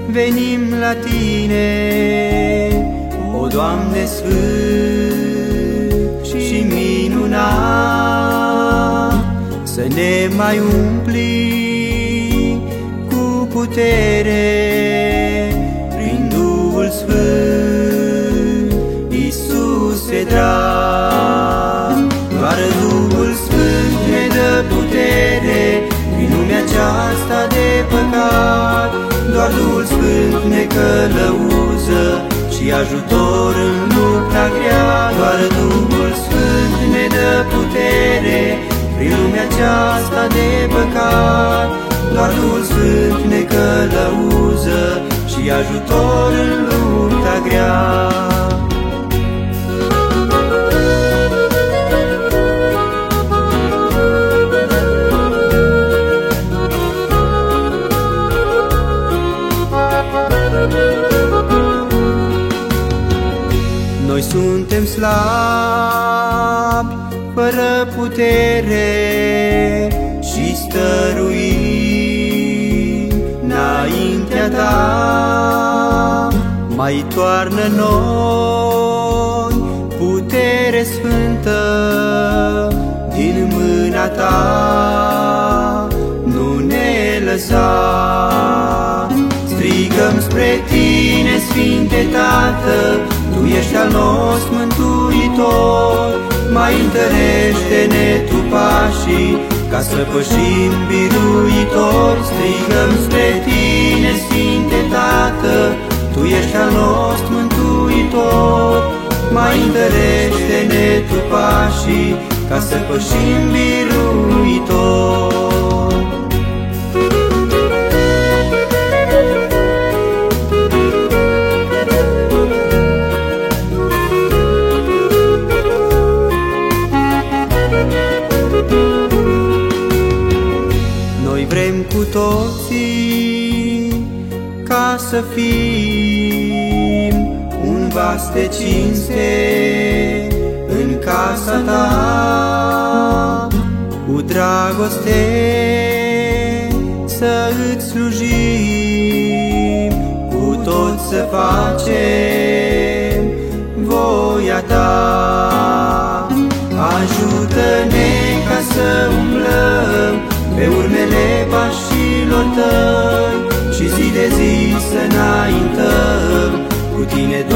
venim la Tine, o Doamne sfânt și minunat, să ne mai umpli cu putere prin Duhul Sfânt, Iisuse drag. Doar Duhul Sfânt ne dă putere prin lumea aceasta de păcat, doar Duhul Sfânt ne călăuză și ajutor în lupta grea. Doar Duhul Sfânt ne dă putere prin lumea aceasta de păcat, doar Duhul Sfânt ne călăuză și ajutor în lupta grea. Noi suntem slabi, fără putere și stăruim înaintea Ta. Mai toarnă noi putere sfântă din mâna Ta, nu ne lăsa. Strigăm spre Tine, Sfinte Tată, Tu ești al nostru mântuitor, mai întărește-ne Tu pașii, ca să pășim biruitor. Strigăm spre Tine, Sfinte Tată, Tu ești al nostru mântuitor, mai întărește-ne Tu pașii, ca să pășim biruitor. Noi vrem cu toții ca să fim un vas de cinste în casa Ta, cu dragoste să Îți slujim, cu tot să facem voia Ta. Ajută-ne ca să umblăm pe urmele pașilor Tăi și zi de zi să înaintăm cu Tine,